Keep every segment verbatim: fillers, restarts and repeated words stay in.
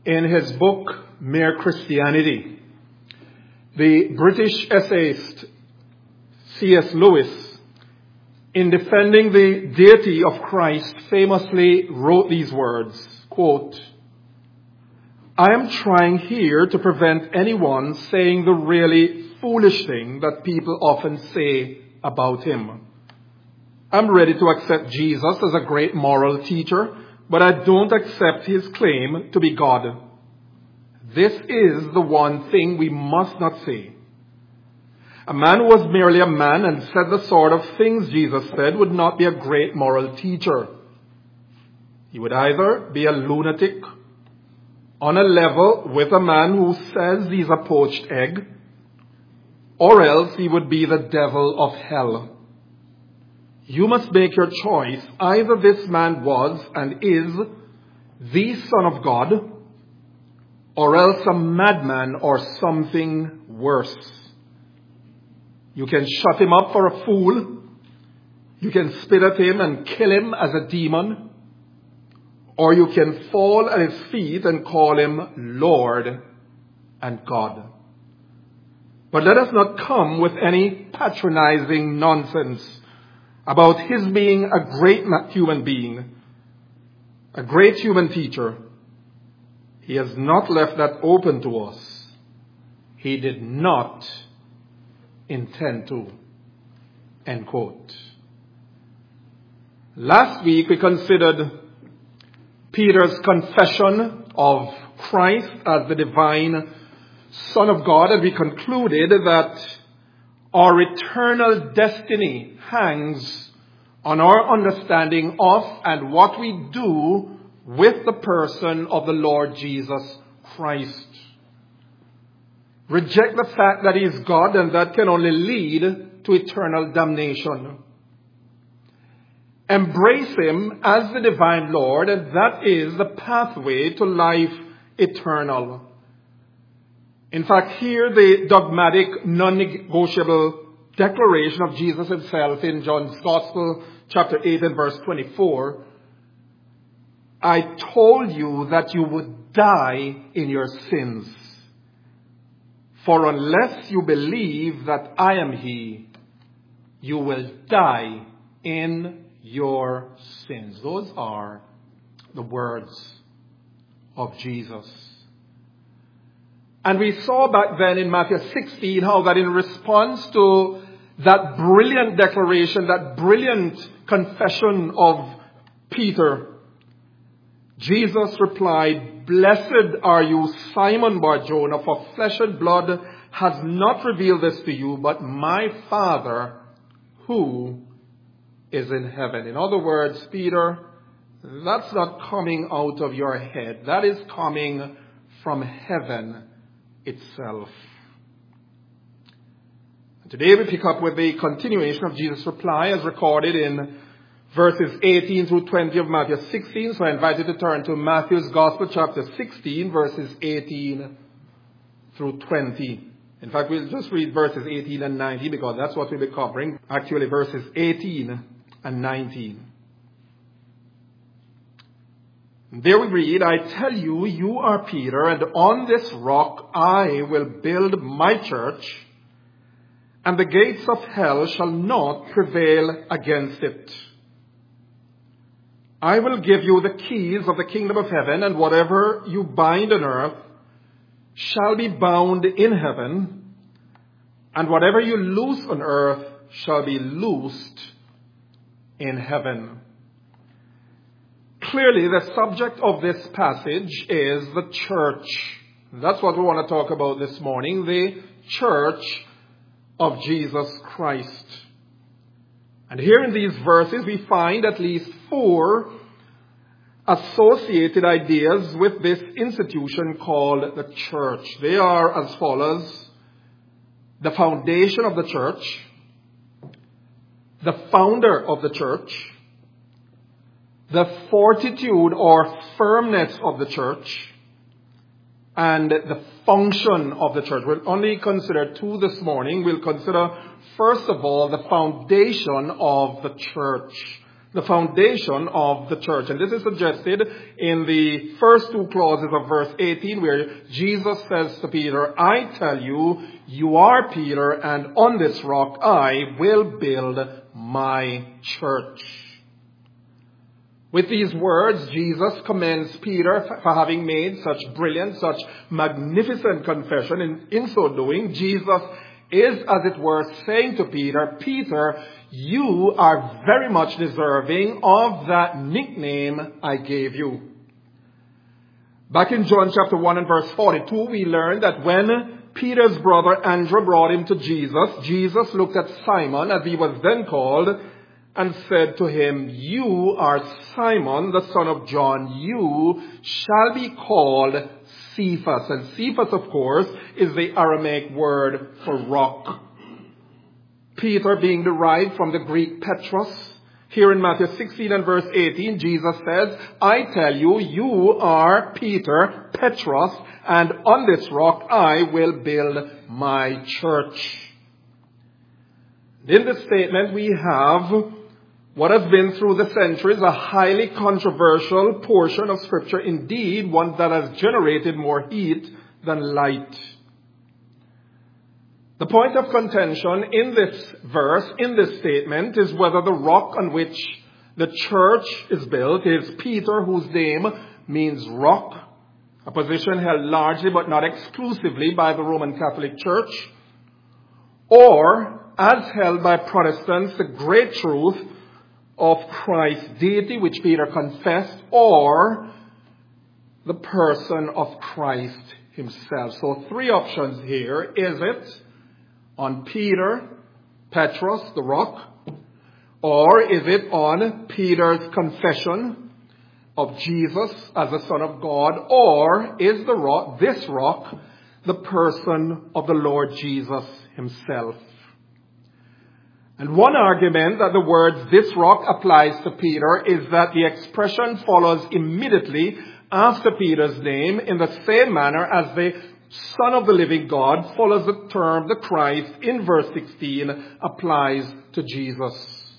In his book, Mere Christianity, the British essayist C S Lewis, in defending the deity of Christ, famously wrote these words, quote, "I am trying here to prevent anyone saying the really foolish thing that people often say about him. I'm ready to accept Jesus as a great moral teacher, but I don't accept his claim to be God. This is the one thing we must not say. A man who was merely a man and said the sort of things Jesus said would not be a great moral teacher. He would either be a lunatic on a level with a man who says he's a poached egg, or else he would be the devil of hell. You must make your choice. Either this man was and is the Son of God, or else a madman or something worse. You can shut him up for a fool. You can spit at him and kill him as a demon. Or you can fall at his feet and call him Lord and God. But let us not come with any patronizing nonsense about his being a great human being, a great human teacher. He has not left that open to us. He did not intend to." End quote. Last week we considered Peter's confession of Christ as the divine Son of God, and we concluded that our eternal destiny hangs on our understanding of and what we do with the person of the Lord Jesus Christ. Reject the fact that he is God, and that can only lead to eternal damnation. Embrace him as the divine Lord, and that is the pathway to life eternal. In fact, hear the dogmatic, non-negotiable declaration of Jesus himself in John's Gospel, chapter eight and verse twenty-four. "I told you that you would die in your sins. For unless you believe that I am he, you will die in your sins." Those are the words of Jesus. And we saw back then in Matthew sixteen how that in response to that brilliant declaration, that brilliant confession of Peter, Jesus replied, "Blessed are you, Simon Bar-Jonah, for flesh and blood has not revealed this to you, but my Father who is in heaven." In other words, Peter, that's not coming out of your head. That is coming from heaven itself. Today we pick up with the continuation of Jesus' reply as recorded in verses eighteen through twenty of Matthew sixteen. So I invite you to turn to Matthew's Gospel, chapter sixteen, verses eighteen through twenty. In fact, we'll just read verses eighteen and nineteen because that's what we'll be covering. Actually, verses eighteen and nineteen. There we read, "I tell you, you are Peter, and on this rock I will build my church, and the gates of hell shall not prevail against it. I will give you the keys of the kingdom of heaven, and whatever you bind on earth shall be bound in heaven, and whatever you loose on earth shall be loosed in heaven." Clearly, the subject of this passage is the church. That's what we want to talk about this morning, the church of Jesus Christ. And here in these verses, we find at least four associated ideas with this institution called the church. They are as follows: the foundation of the church, the founder of the church, the fortitude or firmness of the church, and the function of the church. We'll only consider two this morning. We'll consider, first of all, the foundation of the church. the foundation of the church. And this is suggested in the first two clauses of verse eighteen, where Jesus says to Peter, I tell you, you are Peter, and on this rock I will build my church. With these words, Jesus commends Peter for having made such brilliant, such magnificent confession. In, in so doing, Jesus is, as it were, saying to Peter, Peter, you are very much deserving of that nickname I gave you. Back in John chapter one and verse forty-two, we learned that when Peter's brother Andrew brought him to Jesus, Jesus looked at Simon, as he was then called, and said to him, you are Simon, the son of John. You shall be called Cephas. And Cephas, of course, is the Aramaic word for rock. Peter being derived from the Greek Petros. Here in Matthew sixteen and verse eighteen, Jesus says, I tell you, you are Peter, Petros, and on this rock I will build my church. In this statement we have what has been through the centuries a highly controversial portion of Scripture, indeed one that has generated more heat than light. The point of contention in this verse, in this statement, is whether the rock on which the church is built is Peter, whose name means rock, a position held largely but not exclusively by the Roman Catholic Church, or, as held by Protestants, the great truth of Christ's deity, which Peter confessed, or the person of Christ himself. So three options here. Is it on Peter, Petros, the rock, or is it on Peter's confession of Jesus as the Son of God, or is the rock, this rock, the person of the Lord Jesus himself? And one argument that the words this rock applies to Peter is that the expression follows immediately after Peter's name in the same manner as the Son of the living God follows the term the Christ in verse sixteen applies to Jesus.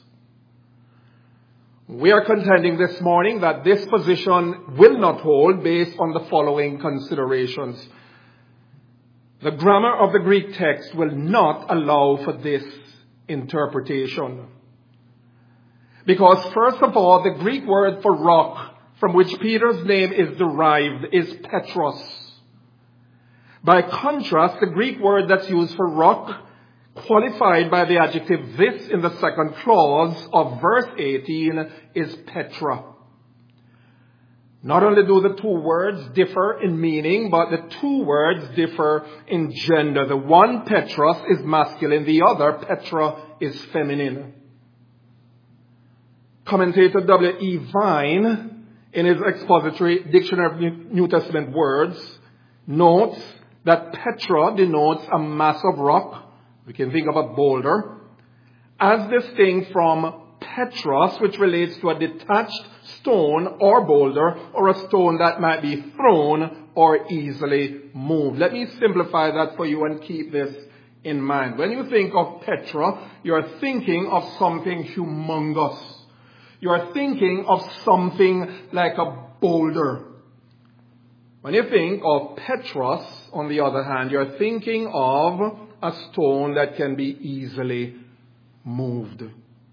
We are contending this morning that this position will not hold based on the following considerations. The grammar of the Greek text will not allow for this interpretation. Because first of all, the Greek word for rock from which Peter's name is derived is Petros. By contrast, the Greek word that's used for rock, qualified by the adjective this in the second clause of verse eighteen, is Petra. Not only do the two words differ in meaning, but the two words differ in gender. The one, Petros, is masculine. The other, Petra, is feminine. Commentator W E Vine, in his expository Dictionary of New Testament Words, notes that Petra denotes a mass of rock. We can think of a boulder, as distinct from Petros, which relates to a detached stone or boulder, or a stone that might be thrown or easily moved. Let me simplify that for you and keep this in mind. When you think of Petra, you're thinking of something humongous. You're thinking of something like a boulder. When you think of Petros, on the other hand, you're thinking of a stone that can be easily moved.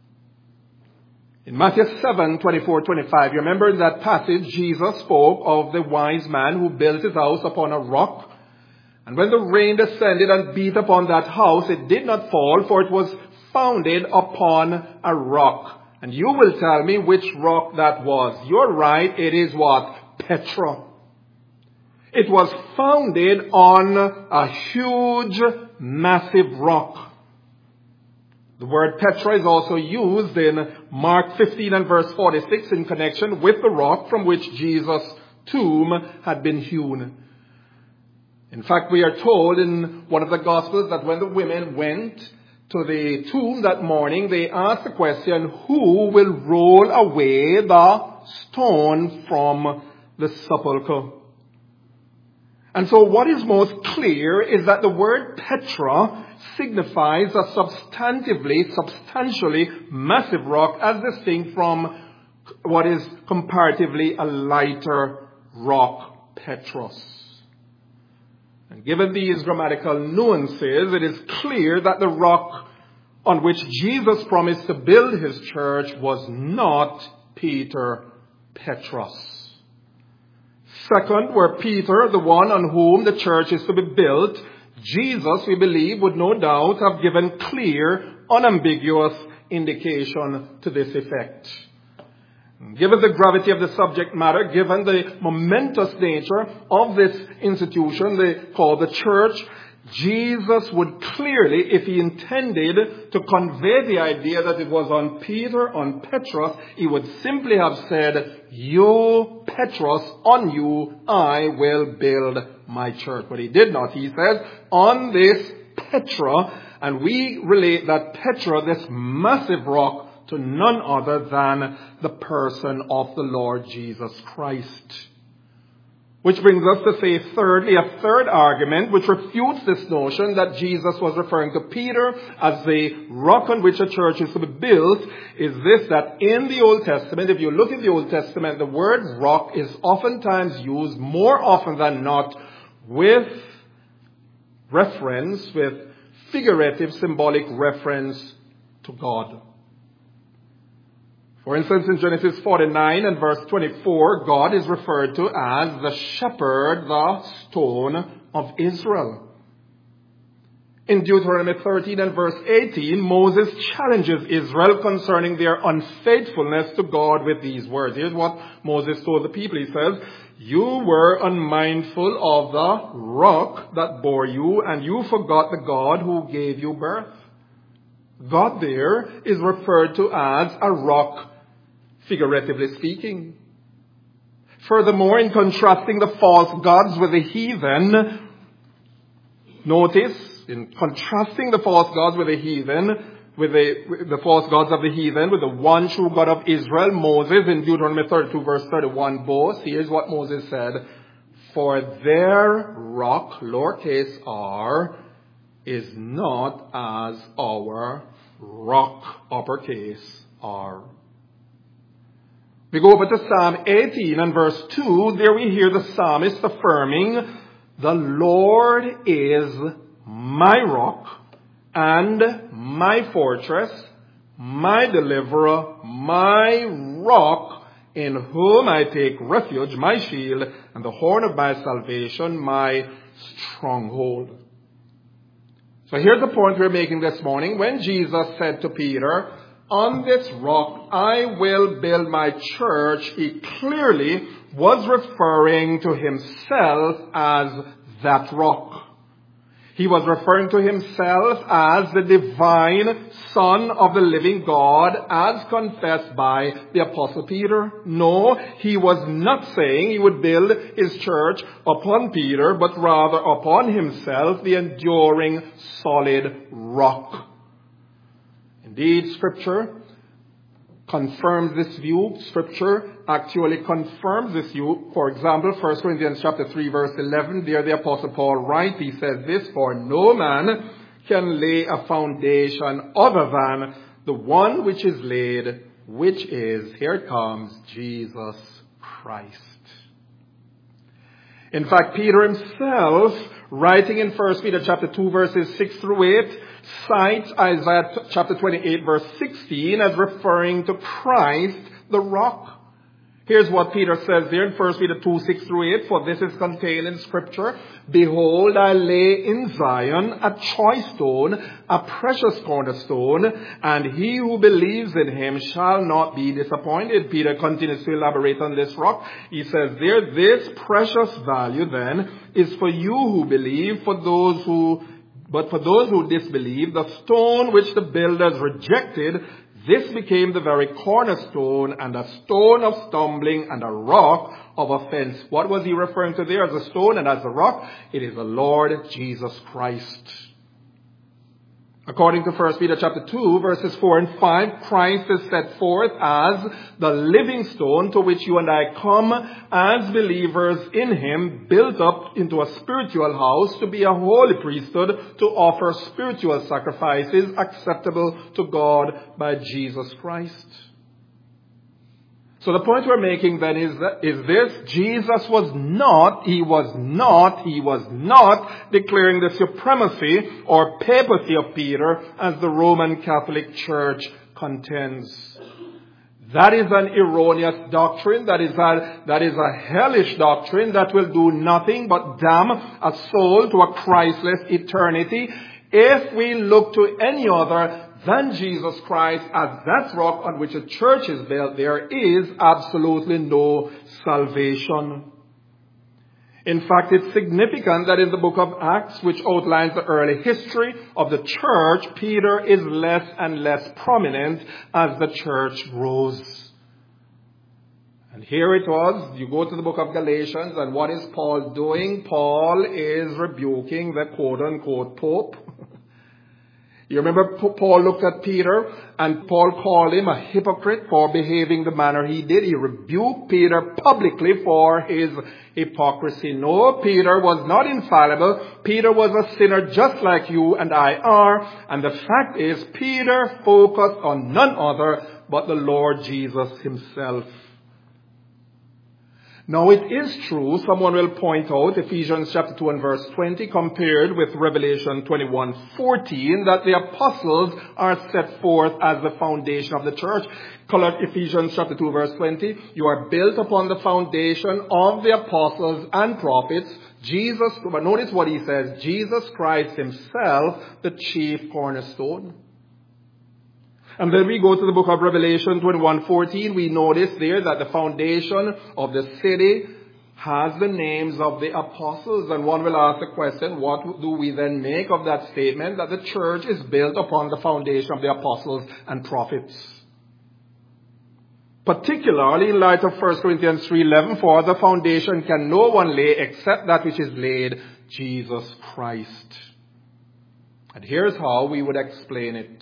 In Matthew seven, twenty-four, twenty-five, you remember in that passage, Jesus spoke of the wise man who built his house upon a rock. And when the rain descended and beat upon that house, it did not fall, for it was founded upon a rock. And you will tell me which rock that was. You're right, it is what? Petra. It was founded on a huge, massive rock. The word Petra is also used in Mark fifteen and verse forty-six in connection with the rock from which Jesus' tomb had been hewn. In fact, we are told in one of the Gospels that when the women went to the tomb that morning, they asked the question, who will roll away the stone from the sepulchre? And so what is most clear is that the word Petra signifies a substantively, substantially massive rock as distinct from what is comparatively a lighter rock, Petros. And given these grammatical nuances, it is clear that the rock on which Jesus promised to build his church was not Peter, Petros. Second, were Peter, the one on whom the church is to be built, Jesus, we believe, would no doubt have given clear, unambiguous indication to this effect. Given the gravity of the subject matter, given the momentous nature of this institution they call the church, Jesus would clearly, if he intended to convey the idea that it was on Peter, on Petros, he would simply have said, you, Petros, on you I will build my church. But he did not. He says, on this Petra, and we relate that Petra, this massive rock, to none other than the person of the Lord Jesus Christ. Which brings us to say thirdly, a third argument which refutes this notion that Jesus was referring to Peter as the rock on which a church is to be built, is this, that in the Old Testament, if you look in the Old Testament, the word rock is oftentimes used, more often than not, with reference, with figurative, symbolic reference to God. For instance, in Genesis forty-nine and verse twenty-four, God is referred to as the shepherd, the stone of Israel. In Deuteronomy thirteen and verse eighteen, Moses challenges Israel concerning their unfaithfulness to God with these words. Here's what Moses told the people. He says, you were unmindful of the rock that bore you, and you forgot the God who gave you birth. God there is referred to as a rock, figuratively speaking. Furthermore, in contrasting the false gods with the heathen, notice, in contrasting the false gods with the heathen, with the, with the false gods of the heathen, with the one true God of Israel, Moses, in Deuteronomy thirty-two verse thirty-one, boasts, here's what Moses said, for their rock, lowercase r, is not as our rock, uppercase R. We go over to Psalm eighteen and verse two. There we hear the psalmist affirming, the Lord is my rock and my fortress, my deliverer, my rock, in whom I take refuge, my shield, and the horn of my salvation, my stronghold. So here's the point we're making this morning. When Jesus said to Peter, on this rock I will build my church, he clearly was referring to himself as that rock. He was referring to himself as the divine Son of the living God, as confessed by the Apostle Peter. No, he was not saying he would build his church upon Peter, but rather upon himself, the enduring, solid rock. Indeed, Scripture confirms this view. Scripture actually confirms this view. For example, First Corinthians chapter three, verse eleven, there the Apostle Paul writes, he says this, for no man can lay a foundation other than the one which is laid, which is, here it comes, Jesus Christ. In fact, Peter himself, writing in First Peter chapter two, verses six through eight, cites Isaiah chapter twenty-eight, verse sixteen, as referring to Christ, the rock. Here's what Peter says there in First Peter two, six through eight, for this is contained in Scripture. Behold, I lay in Zion a choice stone, a precious cornerstone, and he who believes in him shall not be disappointed. Peter continues to elaborate on this rock. He says there, this precious value then is for you who believe, for those who, but for those who disbelieve, the stone which the builders rejected, this became the very cornerstone and a stone of stumbling and a rock of offense. What was he referring to there as a stone and as a rock? It is the Lord Jesus Christ. According to First Peter chapter two, verses four and five, Christ is set forth as the living stone to which you and I come as believers in him, built up into a spiritual house to be a holy priesthood, to offer spiritual sacrifices acceptable to God by Jesus Christ. So the point we're making then is, that, is this: Jesus was not, he was not, he was not declaring the supremacy or papacy of Peter as the Roman Catholic Church contends. That is an erroneous doctrine. That is a, that is a hellish doctrine that will do nothing but damn a soul to a Christless eternity if we look to any other than Jesus Christ as that rock on which a church is built. There is absolutely no salvation. In fact, it's significant that in the book of Acts, which outlines the early history of the church, Peter is less and less prominent as the church grows. And here it was, you go to the book of Galatians, and what is Paul doing? Paul is rebuking the quote-unquote Pope. You remember Paul looked at Peter and Paul called him a hypocrite for behaving the manner he did. He rebuked Peter publicly for his hypocrisy. No, Peter was not infallible. Peter was a sinner just like you and I are. And the fact is, Peter focused on none other but the Lord Jesus himself. Now it is true, someone will point out, Ephesians chapter two and verse twenty compared with Revelation twenty-one fourteen, that the apostles are set forth as the foundation of the church. Colored Ephesians chapter two verse twenty, you are built upon the foundation of the apostles and prophets. Jesus, but notice what he says, Jesus Christ himself, the chief cornerstone. And then we go to the book of Revelation twenty-one fourteen. We notice there that the foundation of the city has the names of the apostles. And one will ask the question, what do we then make of that statement that the church is built upon the foundation of the apostles and prophets? Particularly in light of First Corinthians three eleven, for the foundation can no one lay except that which is laid, Jesus Christ. And here's how we would explain it.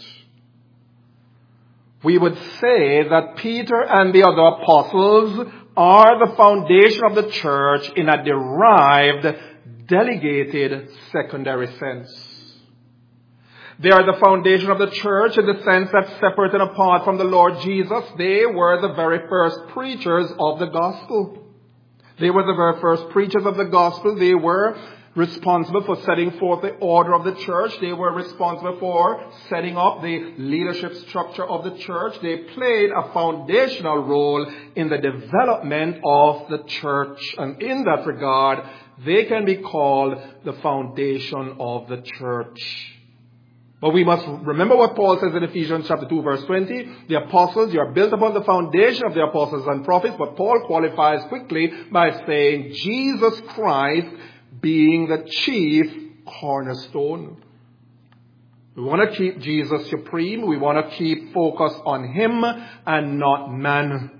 We would say that Peter and the other apostles are the foundation of the church in a derived, delegated, secondary sense. They are the foundation of the church in the sense that separate and apart from the Lord Jesus, they were the very first preachers of the gospel. They were the very first preachers of the gospel. They were responsible for setting forth the order of the church. They were responsible for setting up the leadership structure of the church. They played a foundational role in the development of the church. And in that regard, they can be called the foundation of the church. But we must remember what Paul says in Ephesians chapter two verse twenty. The apostles, you are built upon the foundation of the apostles and prophets. But Paul qualifies quickly by saying Jesus Christ being the chief cornerstone. We want to keep Jesus supreme. We want to keep focus on him and not man.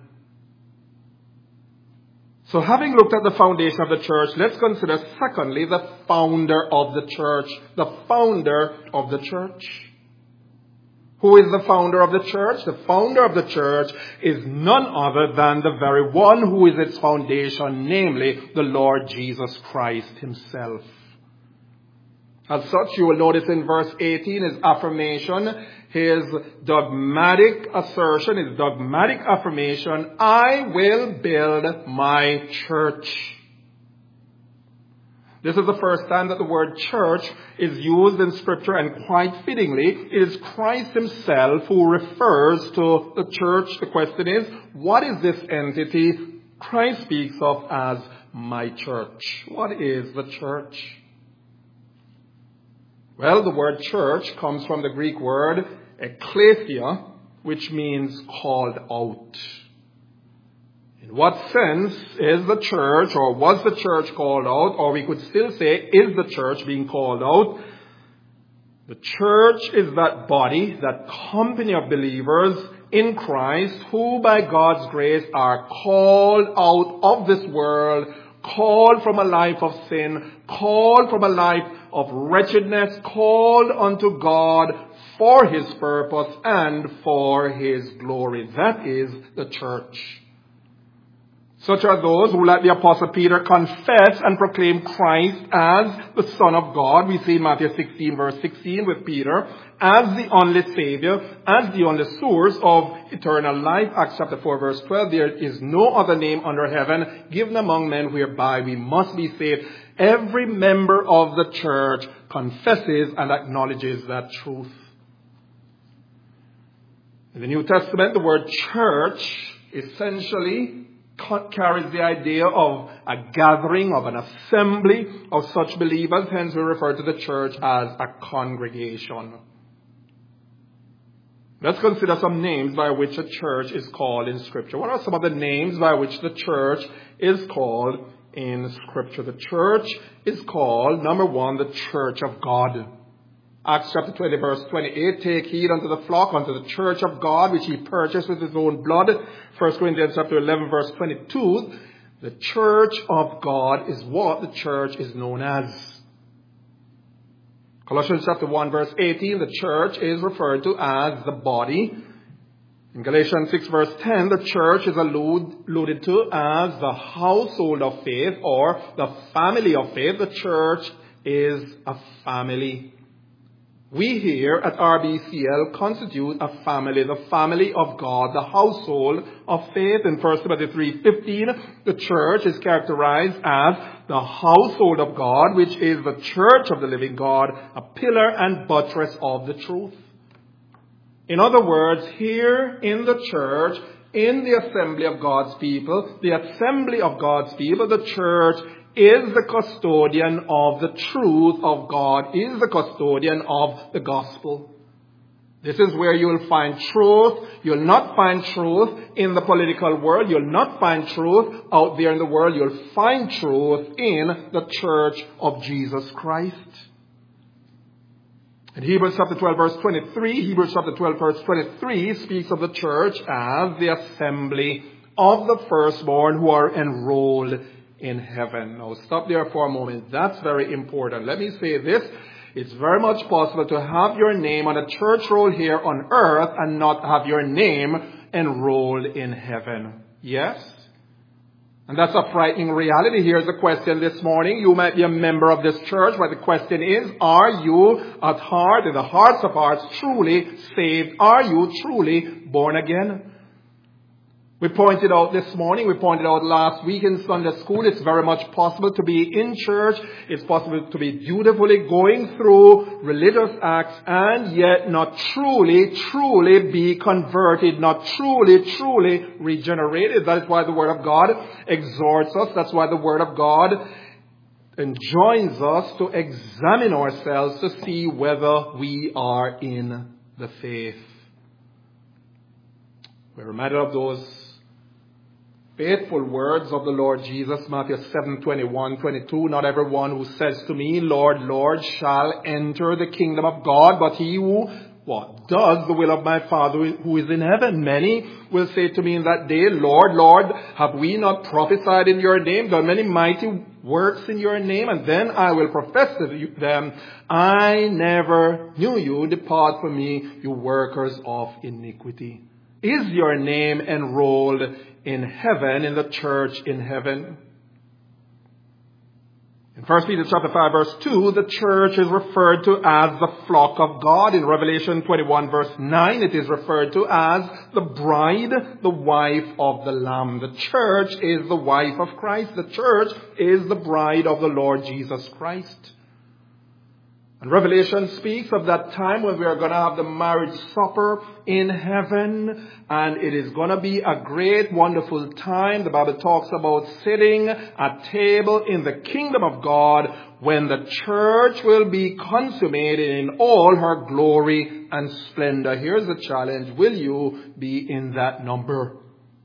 So having looked at the foundation of the church, let's consider secondly the founder of the church. The founder of the church. Who is the founder of the church? The founder of the church is none other than the very one who is its foundation, namely the Lord Jesus Christ himself. As such, you will notice in verse eighteen his affirmation, his dogmatic assertion, his dogmatic affirmation, I will build my church. This is the first time that the word church is used in Scripture, and quite fittingly, it is Christ himself who refers to the church. The question is, what is this entity Christ speaks of as my church? What is the church? Well, the word church comes from the Greek word ekklesia, which means called out. In what sense is the church, or was the church called out, or we could still say, is the church being called out? The church is that body, that company of believers in Christ who by God's grace are called out of this world, called from a life of sin, called from a life of wretchedness, called unto God for his purpose and for his glory. That is the church. Such are those who, like the Apostle Peter, confess and proclaim Christ as the Son of God. We see in Matthew sixteen, verse sixteen with Peter, as the only Savior, as the only source of eternal life. Acts chapter four, verse twelve, there is no other name under heaven given among men whereby we must be saved. Every member of the church confesses and acknowledges that truth. In the New Testament, the word church essentially carries the idea of a gathering, of an assembly of such believers. Hence, we refer to the church as a congregation. Let's consider some names by which a church is called in Scripture. What are some of the names by which the church is called in Scripture? The church is called, number one, the church of God. Acts chapter twenty, verse twenty-eight, take heed unto the flock, unto the church of God, which he purchased with his own blood. First Corinthians chapter eleven, verse twenty-two, the church of God is what the church is known as. Colossians chapter one, verse eighteen, the church is referred to as the body. In Galatians six, verse ten, the church is alluded to as the household of faith or the family of faith. The church is a family. We here at R B C L constitute a family, the family of God, the household of faith. In First Timothy three fifteen, the church is characterized as the household of God, which is the church of the living God, a pillar and buttress of the truth. In other words, here in the church, in the assembly of God's people, the assembly of God's people, the church is the custodian of the truth of God, is the custodian of the gospel. This is where you will find truth. You'll not find truth in the political world. You'll not find truth out there in the world. You'll find truth in the church of Jesus Christ. In Hebrews chapter twelve, verse twenty-three, Hebrews chapter twelve, verse twenty-three speaks of the church as the assembly of the firstborn who are enrolled in heaven. Now stop there for a moment. That's very important. Let me say this. It's very much possible to have your name on a church roll here on earth and not have your name enrolled in heaven. Yes? And that's a frightening reality. Here's the question this morning. You might be a member of this church, but the question is, are you at heart, in the hearts of hearts, truly saved? Are you truly born again? We pointed out this morning, we pointed out last week in Sunday school, it's very much possible to be in church, it's possible to be dutifully going through religious acts and yet not truly, truly be converted, not truly, truly regenerated. That is why the Word of God exhorts us. That's why the Word of God enjoins us to examine ourselves to see whether we are in the faith. We're reminded of those faithful words of the Lord Jesus, Matthew seven, twenty-one, twenty-two. Not everyone who says to me, Lord, Lord, shall enter the kingdom of God, but he who, what, does the will of my Father who is in heaven. Many will say to me in that day, Lord, Lord, have we not prophesied in your name, done many mighty works in your name? And then I will profess to them, I never knew you. Depart from me, you workers of iniquity. Is your name enrolled in heaven, in the church in heaven? In First Peter chapter five, verse two, the church is referred to as the flock of God. In Revelation twenty-one, verse nine, it is referred to as the bride, the wife of the Lamb. The church is the wife of Christ. The church is the bride of the Lord Jesus Christ. And Revelation speaks of that time when we are going to have the marriage supper in heaven. And it is going to be a great, wonderful time. The Bible talks about sitting at table in the kingdom of God when the church will be consummated in all her glory and splendor. Here's the challenge. Will you be in that number?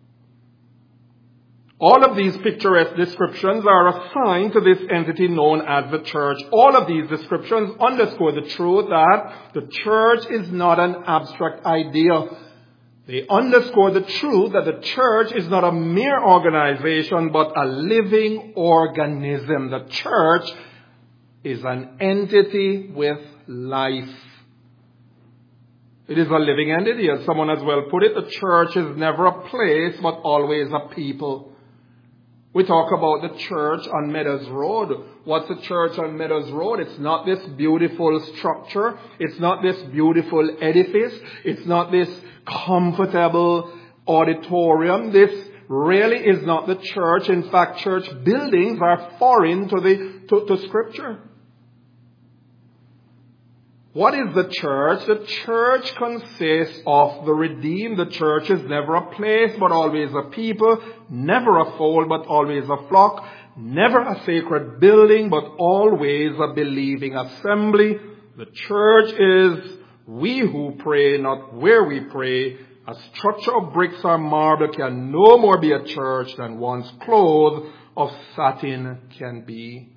All of these picturesque descriptions are assigned to this entity known as the church. All of these descriptions underscore the truth that the church is not an abstract idea. They underscore the truth that the church is not a mere organization, but a living organism. The church is an entity with life. It is a living entity, as someone has well put it. The church is never a place, but always a people. We talk about the church on Meadows Road. What's the church on Meadows Road? It's not this beautiful structure. It's not this beautiful edifice. It's not this comfortable auditorium. This really is not the church. In fact, church buildings are foreign to the to, to Scripture. What is the church? The church consists of the redeemed. The church is never a place, but always a people. Never a fold, but always a flock. Never a sacred building, but always a believing assembly. The church is we who pray, not where we pray. A structure of bricks or marble can no more be a church than one's clothes of satin can be.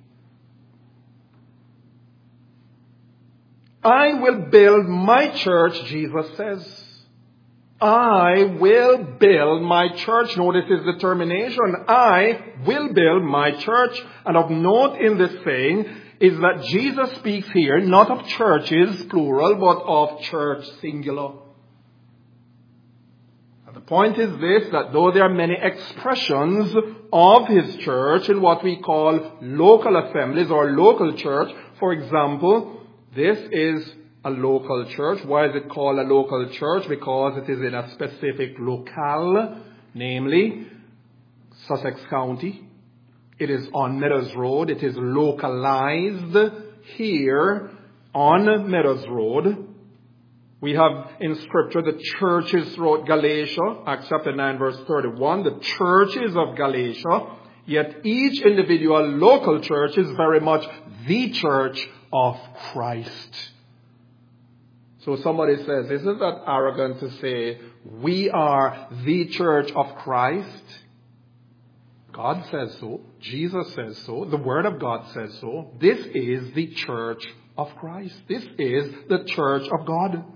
I will build my church, Jesus says. I will build my church. Notice his determination. I will build my church. And of note in this saying is that Jesus speaks here not of churches, plural, but of church, singular. And the point is this, that though there are many expressions of his church in what we call local assemblies or local church, for example, this is a local church. Why is it called a local church? Because it is in a specific locale, namely Sussex County. It is on Meadows Road. It is localized here on Meadows Road. We have in Scripture the churches throughout Galatia, Acts chapter nine verse thirty-one, the churches of Galatia. Yet each individual local church is very much the church of Christ. So somebody says, isn't that arrogant to say, we are the church of Christ? God says so. Jesus says so. The Word of God says so. This is the church of Christ. This is the church of God.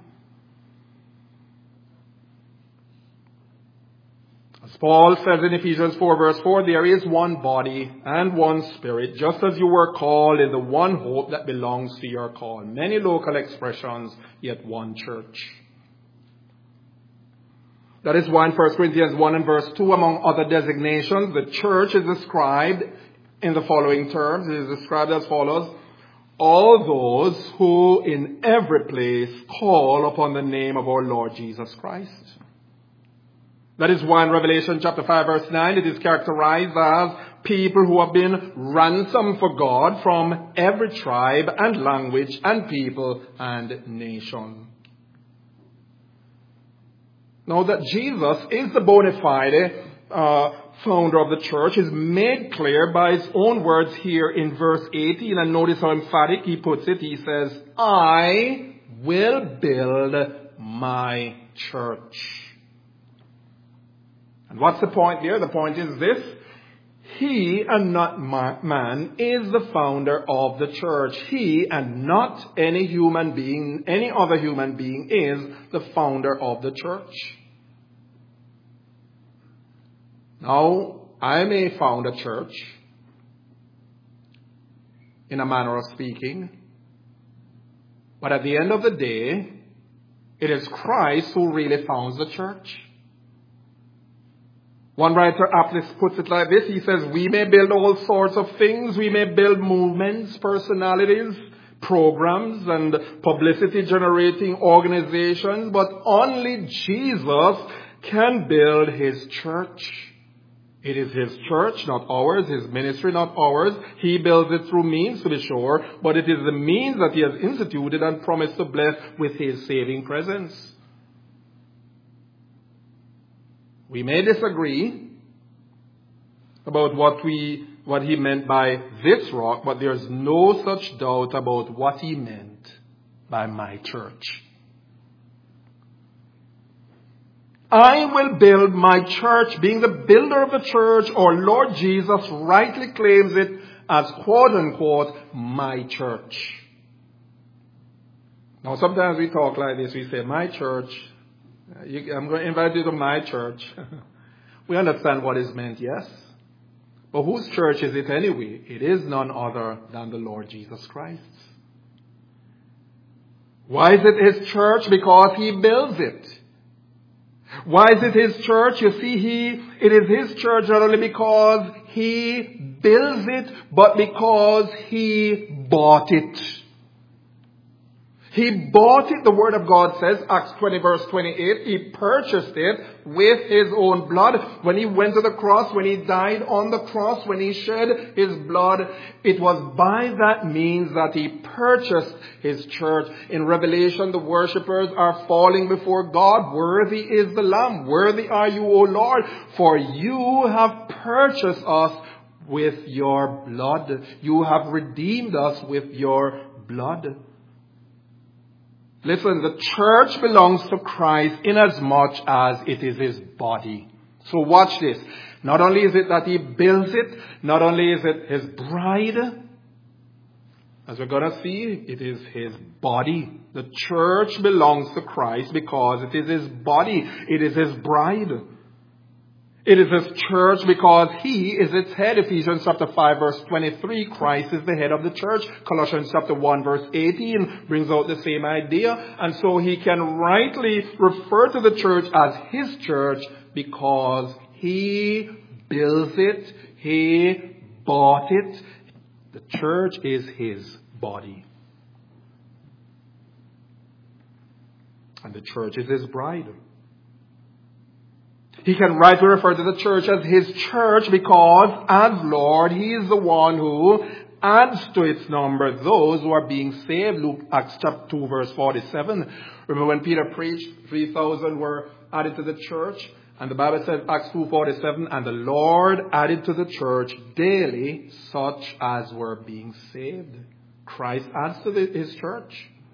As Paul says in Ephesians four verse four, there is one body and one spirit, just as you were called in the one hope that belongs to your call. Many local expressions, yet one church. That is why in First Corinthians one and verse two, among other designations, the church is described in the following terms. It is described as follows. All those who in every place call upon the name of our Lord Jesus Christ. That is why in Revelation chapter five verse nine it is characterized as people who have been ransomed for God from every tribe and language and people and nation. Now that Jesus is the bona fide uh, founder of the church is made clear by his own words here in verse eighteen. And notice how emphatic he puts it. He says, I will build my church. And what's the point there? The point is this. He and not man is the founder of the church. He and not any human being, any other human being is the founder of the church. Now, I may found a church, in a manner of speaking, but at the end of the day, it is Christ who really founds the church. One writer aptly puts it like this. He says, we may build all sorts of things. We may build movements, personalities, programs, and publicity-generating organizations, but only Jesus can build his church. It is his church, not ours, his ministry, not ours. He builds it through means, to be sure, but it is the means that he has instituted and promised to bless with his saving presence. We may disagree about what we what he meant by this rock, but there's no such doubt about what he meant by my church. I will build my church. Being the builder of the church, or Lord Jesus rightly claims it as quote unquote my church. Now sometimes we talk like this, we say my church. You, I'm going to invite you to my church. We understand what is meant, yes. But whose church is it anyway? It is none other than the Lord Jesus Christ. Why is it his church? Because he builds it. Why is it his church? You see, he, it is his church not only because he builds it, but because he bought it. He bought it, the Word of God says, Acts twenty verse twenty-eight, he purchased it with his own blood. When he went to the cross, when he died on the cross, when he shed his blood, it was by that means that he purchased his church. In Revelation, the worshippers are falling before God. Worthy is the Lamb. Worthy are you, O Lord, for you have purchased us with your blood. You have redeemed us with your blood. Listen, the church belongs to Christ inasmuch as it is his body. So watch this. Not only is it that he builds it, not only is it his bride, as we're going to see, it is his body. The church belongs to Christ because it is his body. It is his bride. It is his church because he is its head. Ephesians chapter five verse twenty-three, Christ is the head of the church. Colossians chapter one verse eighteen brings out the same idea. And so he can rightly refer to the church as his church because he builds it. He bought it. The church is his body. And the church is his bride. He can rightly refer to the church as his church because, as Lord, he is the one who adds to its number those who are being saved. Luke, Acts chapter two, verse forty-seven. Remember when Peter preached, three thousand were added to the church? And the Bible says, Acts two forty-seven, and the Lord added to the church daily such as were being saved. Christ adds to the, his church.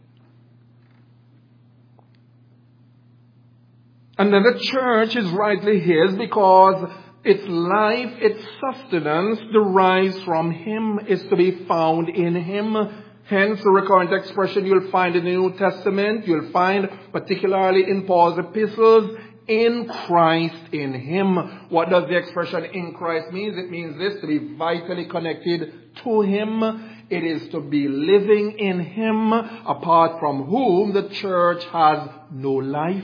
And then the church is rightly his because its life, its sustenance derives from him, is to be found in him. Hence, the recurrent expression you'll find in the New Testament, you'll find particularly in Paul's epistles, in Christ, in him. What does the expression in Christ mean? It means this, to be vitally connected to him. It is to be living in him, apart from whom the church has no life.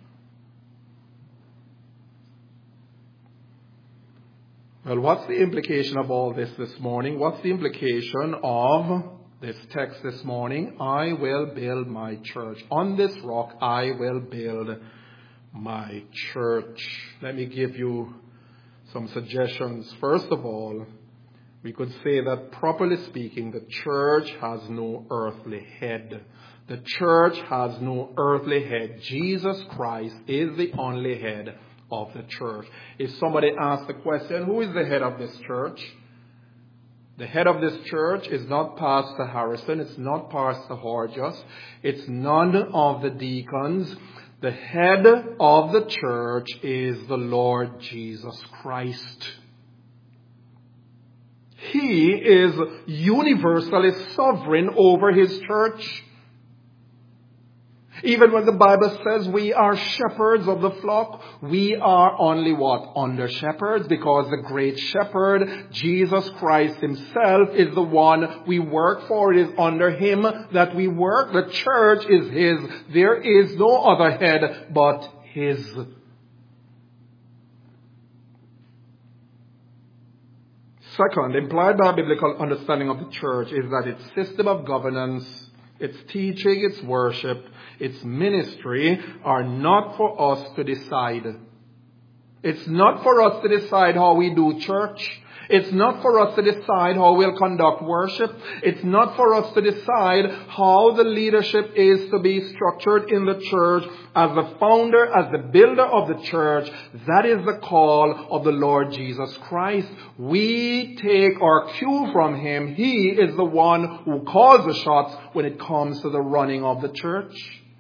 Well, what's the implication of all this this morning? What's the implication of this text this morning? I will build my church. On this rock, I will build my church. Let me give you some suggestions. First of all, we could say that, properly speaking, the church has no earthly head. The church has no earthly head. Jesus Christ is the only head of the church. If somebody asks the question, who is the head of this church? The head of this church is not Pastor Harrison. It's not Pastor Horgus. It's none of the deacons. The head of the church is the Lord Jesus Christ. He is universally sovereign over his church. Even when the Bible says we are shepherds of the flock, we are only what? Under shepherds, because the great shepherd, Jesus Christ himself, is the one we work for. It is under him that we work. The church is his. There is no other head but his. Second, implied by a biblical understanding of the church is that its system of governance, its teaching, its worship, its ministry are not for us to decide. It's not for us to decide how we do church. It's not for us to decide how we'll conduct worship. It's not for us to decide how the leadership is to be structured in the church. As the founder, as the builder of the church, that is the call of the Lord Jesus Christ. We take our cue from him. He is the one who calls the shots when it comes to the running of the church.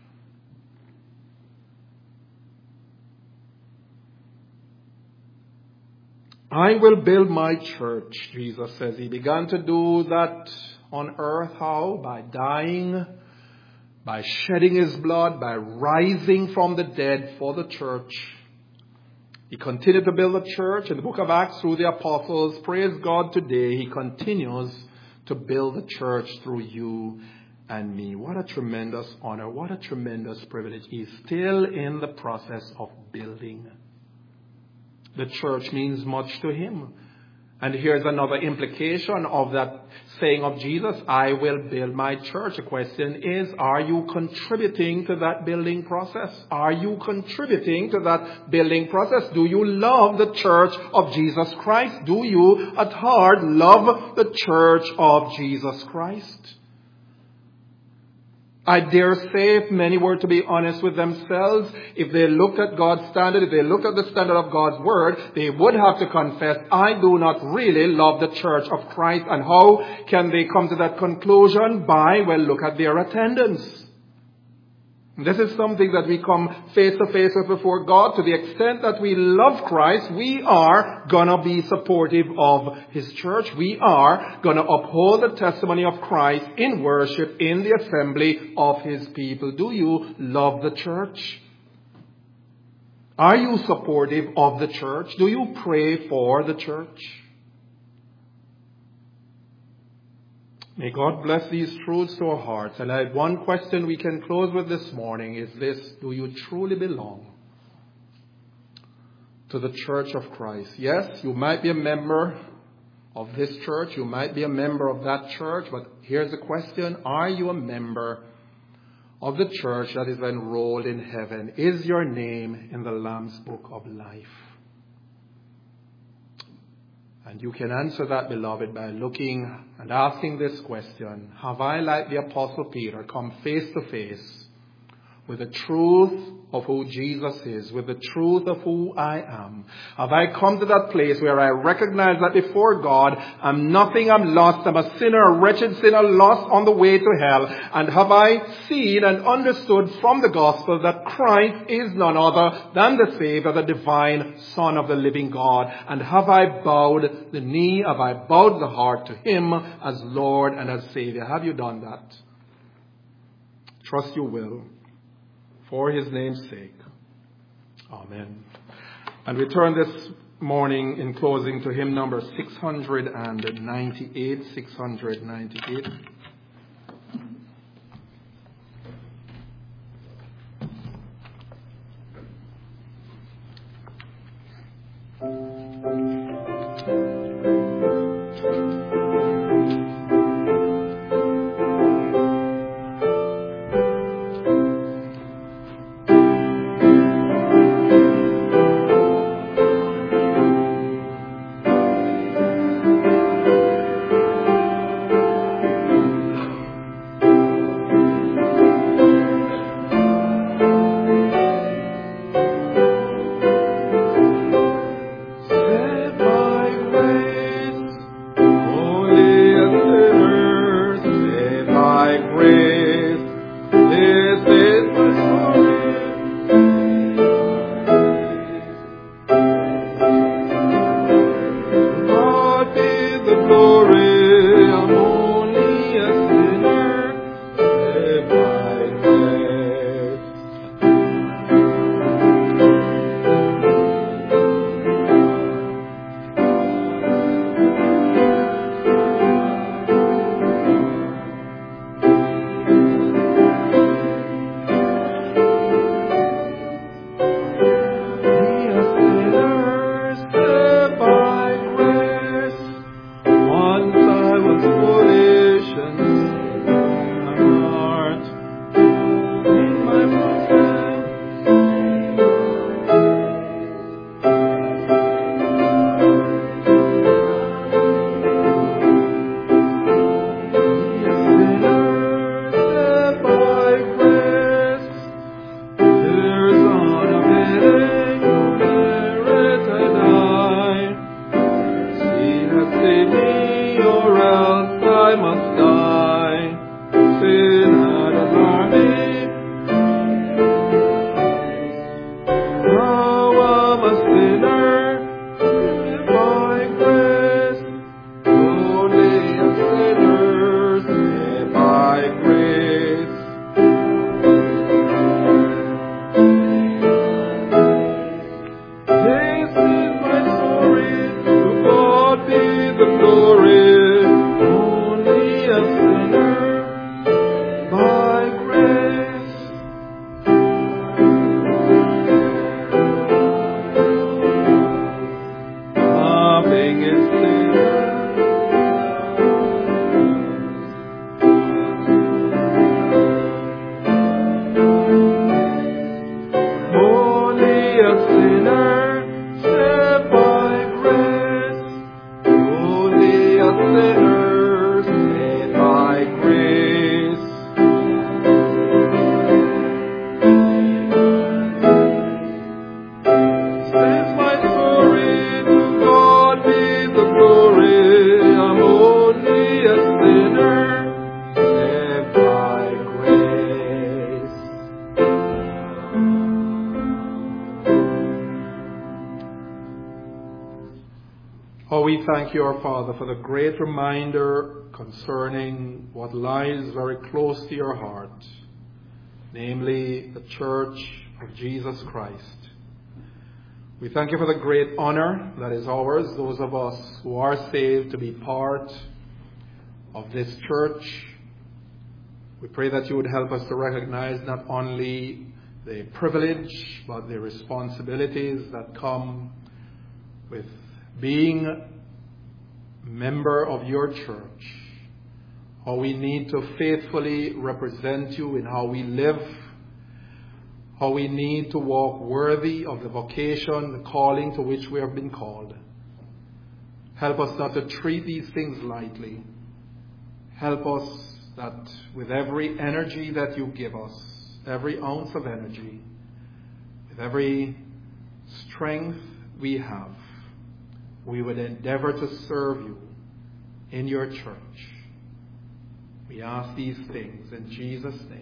I will build my church, Jesus says. He began to do that on earth. How? By dying, by shedding his blood, by rising from the dead for the church. He continued to build the church in the book of Acts through the apostles. Praise God, today he continues to build the church through you and me. What a tremendous honor. What a tremendous privilege. He's still in the process of building. The church means much to him. And here's another implication of that saying of Jesus, I will build my church. The question is, are you contributing to that building process? Are you contributing to that building process? Do you love the church of Jesus Christ? Do you at heart love the church of Jesus Christ? I dare say if many were to be honest with themselves, if they looked at God's standard, if they looked at the standard of God's word, they would have to confess, I do not really love the church of Christ. And how can they come to that conclusion? By, well, look at their attendance. This is something that we come face to face with before God. To the extent that we love Christ, we are going to be supportive of his church. We are going to uphold the testimony of Christ in worship, in the assembly of his people. Do you love the church? Are you supportive of the church? Do you pray for the church? May God bless these truths to our hearts. And I have one question we can close with this morning is this: do you truly belong to the church of Christ? Yes, you might be a member of this church. You might be a member of that church. But here's the question: are you a member of the church that is enrolled in heaven? Is your name in the Lamb's Book of Life? And you can answer that, beloved, by looking and asking this question: have I, like the Apostle Peter, come face to face with the truth of who Jesus is, with the truth of who I am? Have I come to that place where I recognize that before God, I'm nothing, I'm lost, I'm a sinner, a wretched sinner, lost on the way to hell? And have I seen and understood from the gospel that Christ is none other than the Savior, the divine Son of the living God? And have I bowed the knee, have I bowed the heart to him as Lord and as Savior? Have you done that? Trust you will, for his name's sake. Amen. And we turn this morning in closing to hymn number six ninety-eight. six ninety-eight. we thank you, our Father, for the great reminder concerning what lies very close to your heart, namely the Church of Jesus Christ. We thank you for the great honor that is ours, those of us who are saved, to be part of this church. We pray that you would help us to recognize not only the privilege, but the responsibilities that come with being a member of your church. How we need to faithfully represent you in how we live, how we need to walk worthy of the vocation, the calling to which we have been called. Help us not to treat these things lightly. Help us that with every energy that you give us, every ounce of energy, with every strength we have, we would endeavor to serve you in your church. We ask these things in Jesus' name.